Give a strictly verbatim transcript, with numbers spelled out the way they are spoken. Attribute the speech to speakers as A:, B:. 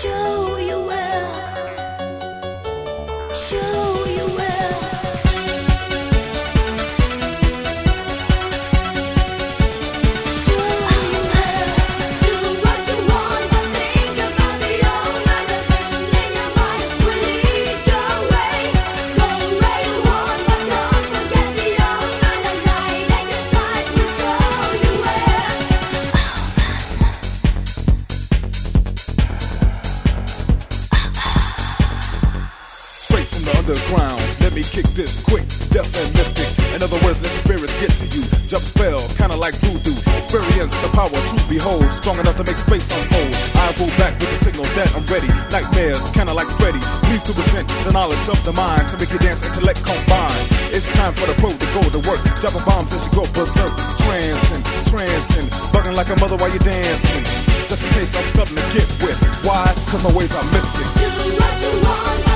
A: Show you where, show you where. Show you where. Do what you want, but think about the old man. The vision in your mind will lead your way. Go where you want, but don't forget the old man. The light at your side will show you where.
B: Straight from the underground, let me kick this quick, deaf and mystic. In other words, let spirits get to you. Jump spell, kinda like voodoo. Experience the power to behold, strong enough to make space unfold. Eyes roll back with the signal that I'm ready. Nightmares, kinda like Freddy. Please to present the knowledge of the mind to make your dance intellect combine. It's time for the pro to go to work, dropping bombs as you go berserk. Trancing, trancing, bugging like a mother while you're dancing. Just in case I'm something to get with. Why? Cause my ways are mystic.
A: Do what you want.